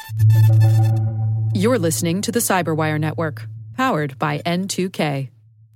You're listening to the Cyberwire Network, powered by N2K.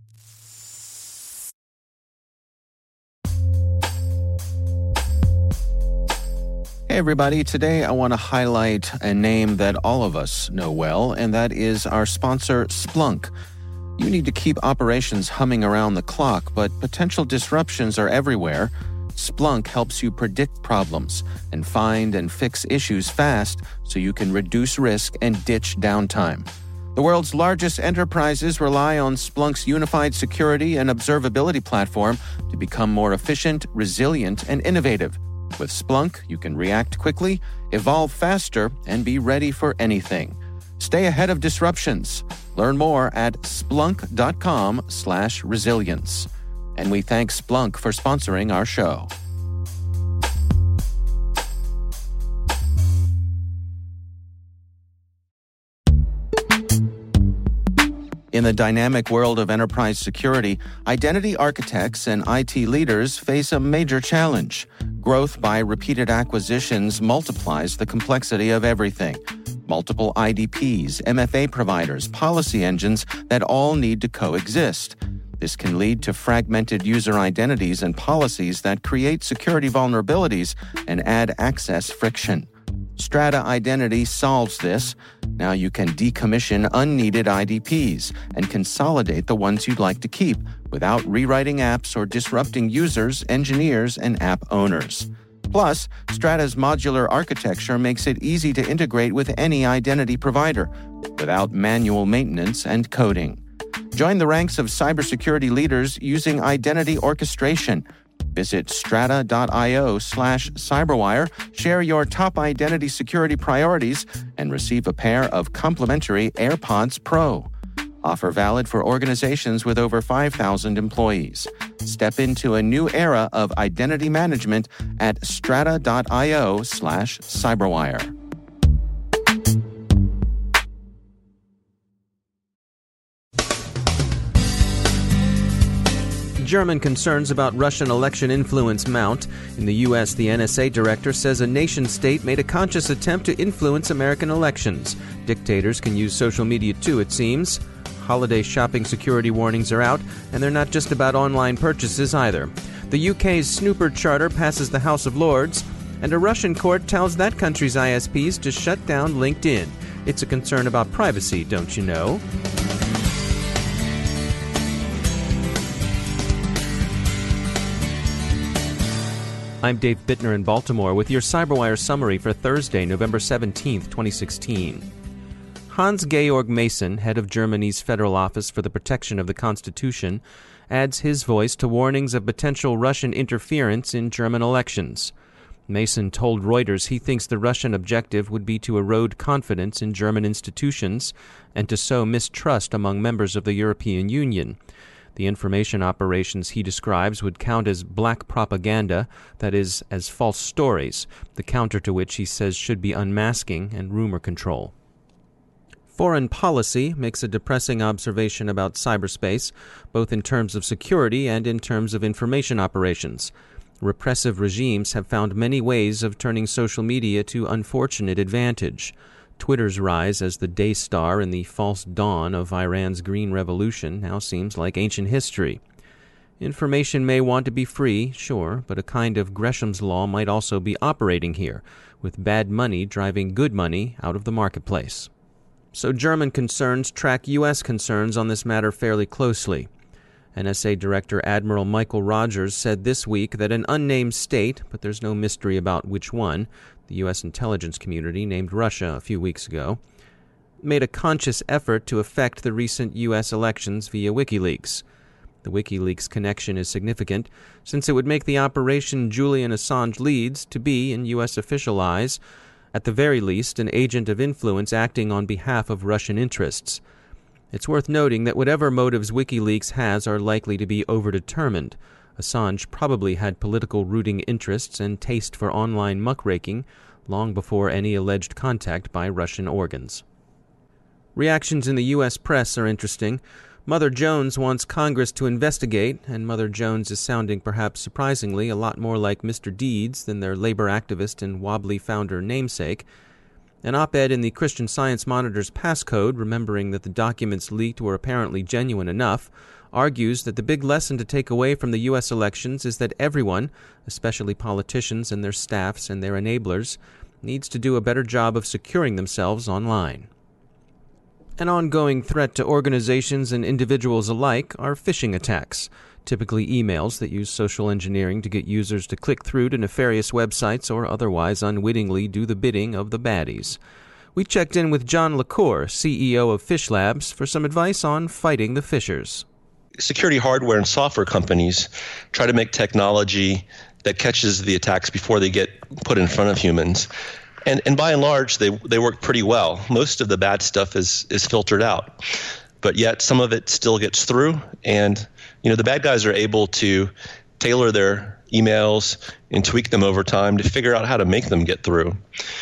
Hey everybody, today I want to highlight a name that all of us know well, and that is our sponsor, Splunk. You need to keep operations humming around the clock, but potential disruptions are everywhere. Splunk helps you predict problems and find and fix issues fast so you can reduce risk and ditch downtime. The world's largest enterprises rely on Splunk's unified security and observability platform to become more efficient, resilient, and innovative. With Splunk, you can react quickly, evolve faster, and be ready for anything. Stay ahead of disruptions. Learn more at splunk.com/resilience. And we thank Splunk for sponsoring our show. In the dynamic world of enterprise security, identity architects and IT leaders face a major challenge. Growth by repeated acquisitions multiplies the complexity of everything. Multiple IDPs, MFA providers, policy engines that all need to coexist. This can lead to fragmented user identities and policies that create security vulnerabilities and add access friction. Strata Identity solves this. Now you can decommission unneeded IDPs and consolidate the ones you'd like to keep without rewriting apps or disrupting users, engineers, and app owners. Plus, Strata's modular architecture makes it easy to integrate with any identity provider without manual maintenance and coding. Join the ranks of cybersecurity leaders using identity orchestration. Visit strata.io/cyberwire, share your top identity security priorities, and receive a pair of complimentary AirPods Pro. Offer valid for organizations with over 5,000 employees. Step into a new era of identity management at strata.io/cyberwire. German concerns about Russian election influence mount. In the U.S., the NSA director says a nation-state made a conscious attempt to influence American elections. Dictators can use social media too, it seems. Holiday shopping security warnings are out, and they're not just about online purchases either. The UK's Snooper Charter passes the House of Lords, and a Russian court tells that country's ISPs to shut down LinkedIn. It's a concern about privacy, don't you know? I'm Dave Bittner in Baltimore with your CyberWire summary for Thursday, November 17, 2016. Hans-Georg Mason, head of Germany's Federal Office for the Protection of the Constitution, adds his voice to warnings of potential Russian interference in German elections. Mason told Reuters he thinks the Russian objective would be to erode confidence in German institutions and to sow mistrust among members of the European Union. The information operations he describes would count as black propaganda, that is, as false stories, the counter to which he says should be unmasking and rumor control. Foreign Policy makes a depressing observation about cyberspace, both in terms of security and in terms of information operations. Repressive regimes have found many ways of turning social media to unfortunate advantage. Twitter's rise as the day star in the false dawn of Iran's Green Revolution now seems like ancient history. Information may want to be free, sure, but a kind of Gresham's Law might also be operating here, with bad money driving good money out of the marketplace. So German concerns track U.S. concerns on this matter fairly closely. NSA Director Admiral Michael Rogers said this week that an unnamed state, but there's no mystery about which one, the U.S. intelligence community named Russia a few weeks ago, made a conscious effort to affect the recent U.S. elections via WikiLeaks. The WikiLeaks connection is significant, since it would make the operation Julian Assange leads to be, in U.S. official eyes, at the very least, an agent of influence acting on behalf of Russian interests. It's worth noting that whatever motives WikiLeaks has are likely to be overdetermined. Assange probably had political rooting interests and taste for online muckraking long before any alleged contact by Russian organs. Reactions in the U.S. press are interesting. Mother Jones wants Congress to investigate, and Mother Jones is sounding perhaps surprisingly a lot more like Mr. Deeds than their labor activist and wobbly founder namesake. An op-ed in the Christian Science Monitor's Passcode, remembering that the documents leaked were apparently genuine enough, argues that the big lesson to take away from the U.S. elections is that everyone, especially politicians and their staffs and their enablers, needs to do a better job of securing themselves online. An ongoing threat to organizations and individuals alike are phishing attacks, typically emails that use social engineering to get users to click through to nefarious websites or otherwise unwittingly do the bidding of the baddies. We checked in with John LaCour, CEO of Phish Labs, for some advice on fighting the phishers. Security hardware and software companies try to make technology that catches the attacks before they get put in front of humans. And by and large, they work pretty well. Most of the bad stuff is filtered out. But yet some of it still gets through, and the bad guys are able to tailor their emails and tweak them over time to figure out how to make them get through.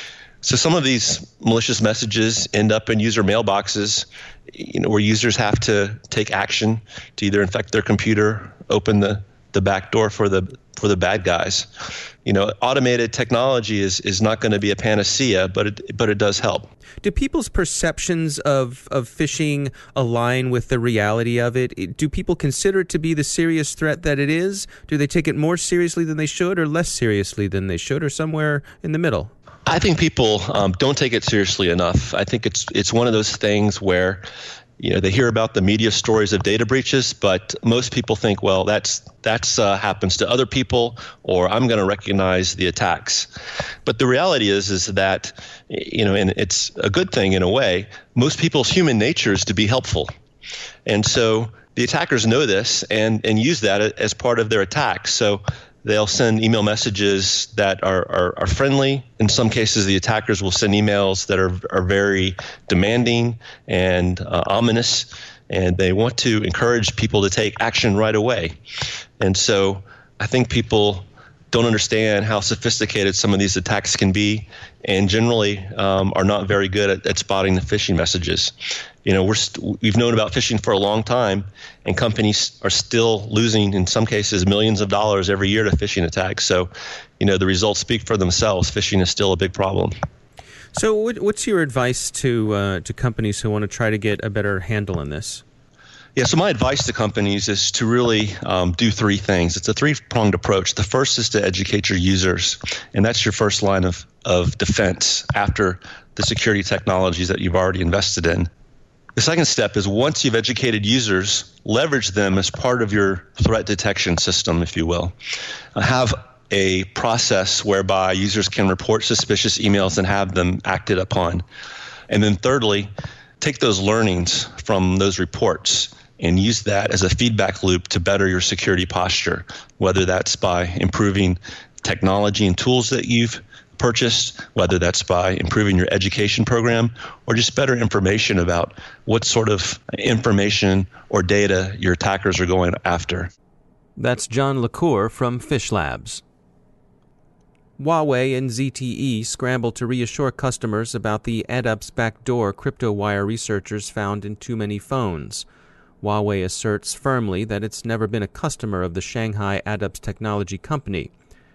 So some of these malicious messages end up in user mailboxes, where users have to take action to either infect their computer, open the back door for the bad guys. Automated technology is not going to be a panacea, but it does help. Do people's perceptions of phishing align with the reality of it? Do people consider it to be the serious threat that it is? Do they take it more seriously than they should, or less seriously than they should, or somewhere in the middle? I think people don't take it seriously enough. I think it's one of those things where they hear about the media stories of data breaches, but most people think, well, that's happens to other people, or I'm going to recognize the attacks. But the reality is that, and it's a good thing in a way, most people's human nature is to be helpful. And so the attackers know this and use that as part of their attacks. So they'll send email messages that are friendly. In some cases, the attackers will send emails that are very demanding and ominous, and they want to encourage people to take action right away. And so I think people don't understand how sophisticated some of these attacks can be, and generally are not very good at spotting the phishing messages. We've known about phishing for a long time, and companies are still losing, in some cases, millions of dollars every year to phishing attacks. So, the results speak for themselves. Phishing is still a big problem. So what's your advice to companies who want to try to get a better handle on this? Yeah, so my advice to companies is to really do three things. It's a three-pronged approach. The first is to educate your users, and that's your first line of defense after the security technologies that you've already invested in. The second step is, once you've educated users, leverage them as part of your threat detection system, if you will. Have a process whereby users can report suspicious emails and have them acted upon. And then thirdly, take those learnings from those reports and use that as a feedback loop to better your security posture, whether that's by improving technology and tools that you've purchased, whether that's by improving your education program, or just better information about what sort of information or data your attackers are going after. That's John LaCour from Phish Labs. Huawei and ZTE scramble to reassure customers about the AdApps backdoor CryptoWire researchers found in too many phones. Huawei asserts firmly that it's never been a customer of the Shanghai AdApps technology company.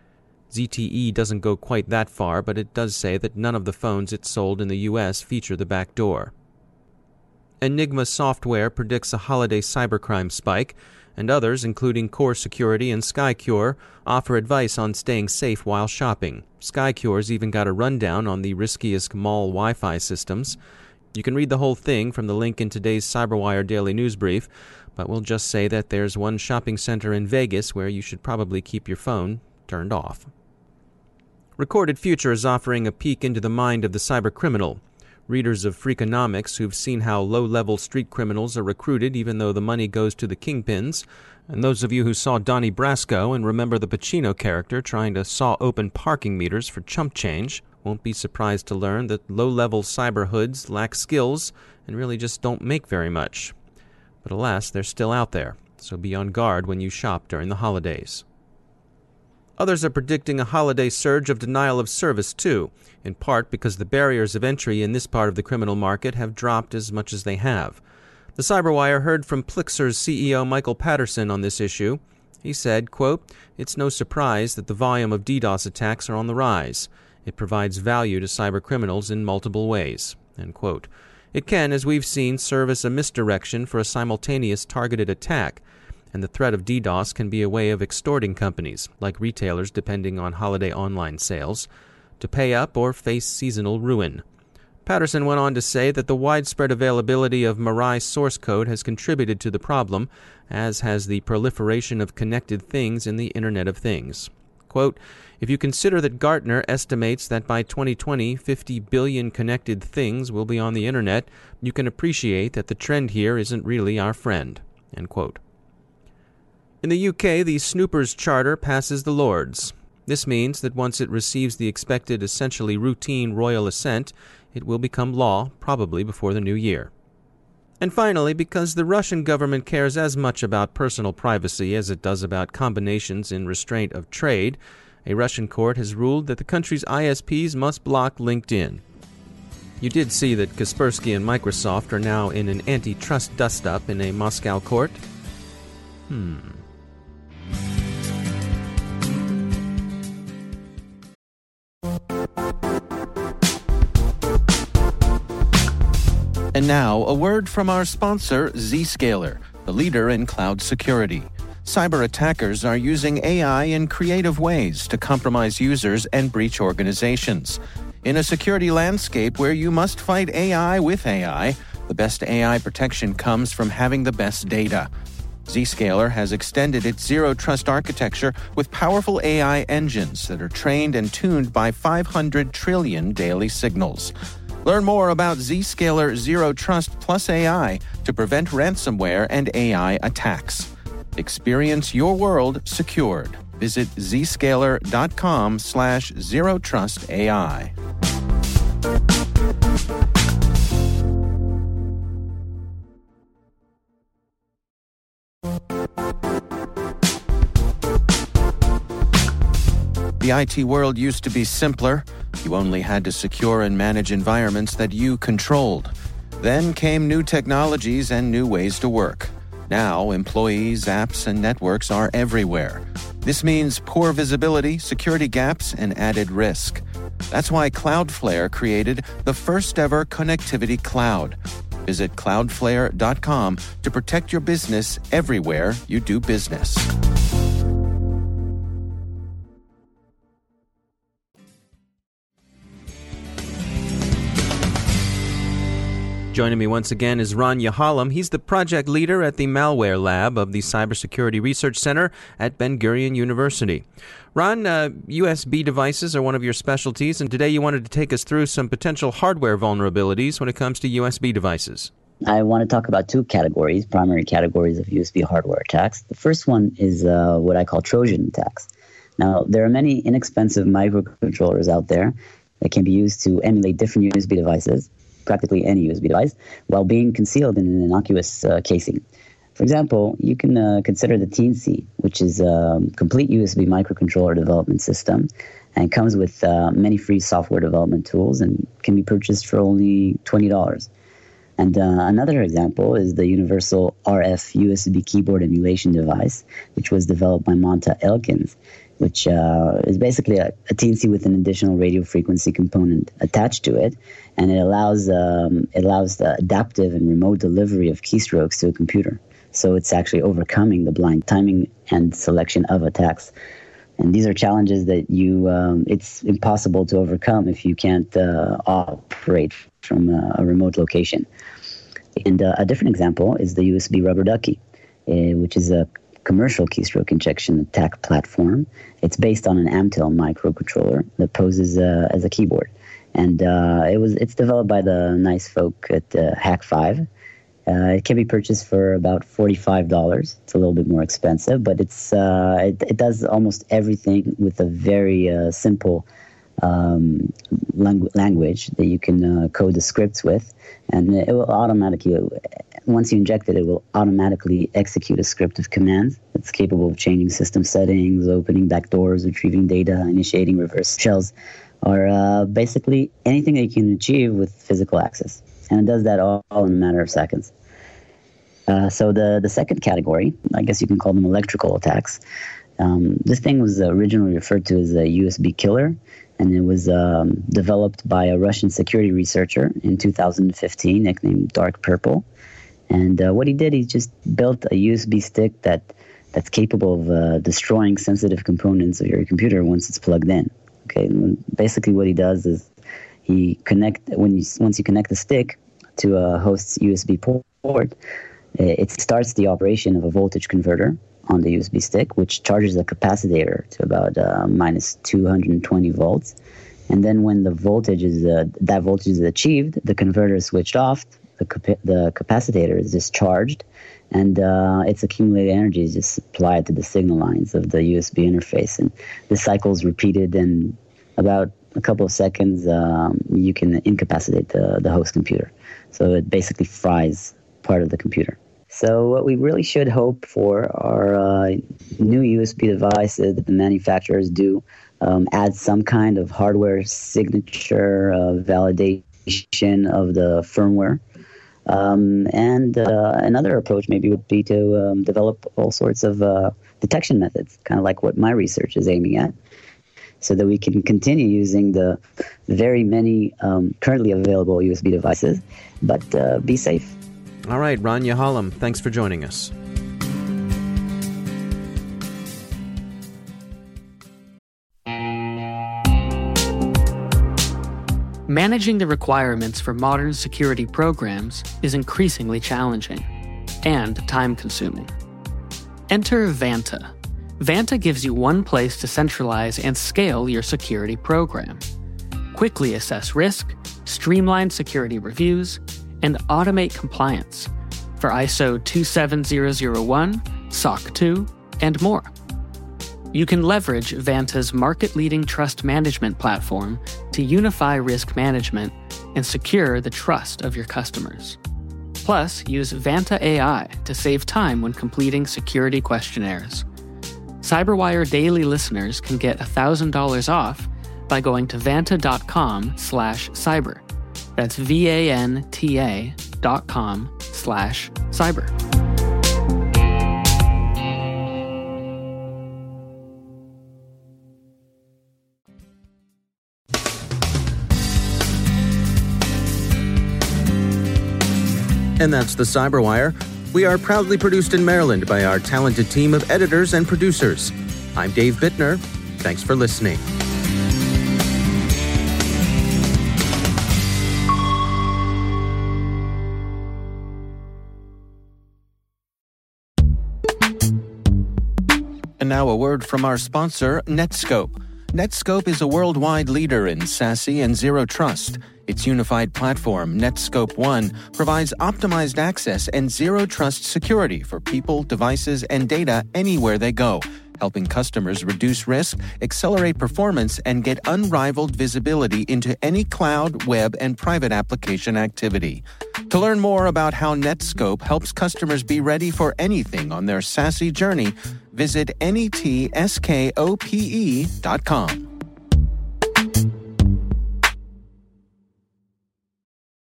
ZTE doesn't go quite that far, but it does say that none of the phones it sold in the U.S. feature the backdoor. Enigma Software predicts a holiday cybercrime spike, and others, including Core Security and Skycure, offer advice on staying safe while shopping. Skycure's even got a rundown on the riskiest mall Wi-Fi systems. You can read the whole thing from the link in today's CyberWire Daily News Brief, but we'll just say that there's one shopping center in Vegas where you should probably keep your phone turned off. Recorded Future is offering a peek into the mind of the cybercriminal. Readers of Freakonomics who've seen how low-level street criminals are recruited even though the money goes to the kingpins, and those of you who saw Donnie Brasco and remember the Pacino character trying to saw open parking meters for chump change, won't be surprised to learn that low-level cyber hoods lack skills and really just don't make very much. But alas, they're still out there, so be on guard when you shop during the holidays. Others are predicting a holiday surge of denial of service, too, in part because the barriers of entry in this part of the criminal market have dropped as much as they have. The CyberWire heard from Plixer's CEO Michael Patterson on this issue. He said, quote, "It's no surprise that the volume of DDoS attacks are on the rise. It provides value to cybercriminals in multiple ways." End quote. It can, as we've seen, serve as a misdirection for a simultaneous targeted attack, and the threat of DDoS can be a way of extorting companies, like retailers depending on holiday online sales, to pay up or face seasonal ruin. Patterson went on to say that the widespread availability of Mirai source code has contributed to the problem, as has the proliferation of connected things in the Internet of Things. Quote, "If you consider that Gartner estimates that by 2020, 50 billion connected things will be on the Internet, you can appreciate that the trend here isn't really our friend." End quote. In the UK, the Snoopers Charter passes the Lords. This means that once it receives the expected, essentially routine royal assent, it will become law, probably before the new year. And finally, because the Russian government cares as much about personal privacy as it does about combinations in restraint of trade, a Russian court has ruled that the country's ISPs must block LinkedIn. You did see that Kaspersky and Microsoft are now in an antitrust dust-up in a Moscow court? And now, a word from our sponsor, Zscaler, the leader in cloud security. Cyber attackers are using AI in creative ways to compromise users and breach organizations. In a security landscape where you must fight AI with AI, the best AI protection comes from having the best data. Zscaler has extended its zero-trust architecture with powerful AI engines that are trained and tuned by 500 trillion daily signals. Learn more about Zscaler Zero Trust Plus AI to prevent ransomware and AI attacks. Experience your world secured. Visit zscaler.com/zerotrustai. The IT world used to be simpler. You only had to secure and manage environments that you controlled. Then came new technologies and new ways to work. Now, employees, apps, and networks are everywhere. This means poor visibility, security gaps, and added risk. That's why Cloudflare created the first-ever connectivity cloud. Visit cloudflare.com to protect your business everywhere you do business. Joining me once again is Ron Yahalom. He's the project leader at the Malware Lab of the Cybersecurity Research Center at Ben-Gurion University. Ron, USB devices are one of your specialties, and today you wanted to take us through some potential hardware vulnerabilities when it comes to USB devices. I want to talk about two categories, primary categories of USB hardware attacks. The first one is what I call Trojan attacks. Now, there are many inexpensive microcontrollers out there that can be used to emulate different USB devices, practically any USB device, while being concealed in an innocuous casing. For example, you can consider the Teensy, which is a complete USB microcontroller development system, and comes with many free software development tools and can be purchased for only $20. And another example is the Universal RF USB keyboard emulation device, which was developed by Monta Elkins, which is basically a Teensy with an additional radio frequency component attached to it, and it allows the adaptive and remote delivery of keystrokes to a computer. So it's actually overcoming the blind timing and selection of attacks. And these are challenges that it's impossible to overcome if you can't operate from a remote location. And a different example is the USB Rubber Ducky, which is a commercial keystroke injection attack platform. It's based on an Amtel microcontroller that poses as a keyboard. And it's developed by the nice folk at Hack5. It can be purchased for about $45. It's a little bit more expensive, but it does almost everything with a very simple language that you can code the scripts with, and it will automatically, once you inject it, it will automatically execute a script of commands. It's capable of changing system settings, opening backdoors, retrieving data, initiating reverse shells, or basically anything that you can achieve with physical access. And it does that all in a matter of seconds. So the second category, I guess you can call them electrical attacks, This thing was originally referred to as a USB killer, and it was developed by a Russian security researcher in 2015, nicknamed Dark Purple. And what he did, he just built a USB stick that's capable of destroying sensitive components of your computer once it's plugged in. Okay, and basically what he does is once you connect the stick to a host's USB port, it starts the operation of a voltage converter on the USB stick, which charges a capacitor to about minus 220 volts. And then when that voltage is achieved, the converter is switched off, the capacitor is discharged, and its accumulated energy is just supplied to the signal lines of the USB interface. And this cycle is repeated, in about a couple of seconds, you can incapacitate the host computer. So it basically fries part of the computer. So what we really should hope for are new USB devices that the manufacturers do add some kind of hardware signature validation of the firmware. And another approach maybe would be to develop all sorts of detection methods, kind of like what my research is aiming at, so that we can continue using the very many currently available USB devices, but be safe. All right, Ron Yahalom, thanks for joining us. Managing the requirements for modern security programs is increasingly challenging and time-consuming. Enter Vanta. Vanta gives you one place to centralize and scale your security program. Quickly assess risk, streamline security reviews, and automate compliance for ISO 27001, SOC 2, and more. You can leverage Vanta's market-leading trust management platform to unify risk management and secure the trust of your customers. Plus, use Vanta AI to save time when completing security questionnaires. CyberWire Daily listeners can get $1,000 off by going to vanta.com/cyber. That's VANTA.com/cyber. And that's the CyberWire. We are proudly produced in Maryland by our talented team of editors and producers. I'm Dave Bittner. Thanks for listening. And now a word from our sponsor, Netskope. Netskope is a worldwide leader in SASE and Zero Trust. Its unified platform, Netskope One, provides optimized access and Zero Trust security for people, devices, and data anywhere they go, helping customers reduce risk, accelerate performance, and get unrivaled visibility into any cloud, web, and private application activity. To learn more about how Netskope helps customers be ready for anything on their SASE journey, visit netskope.com.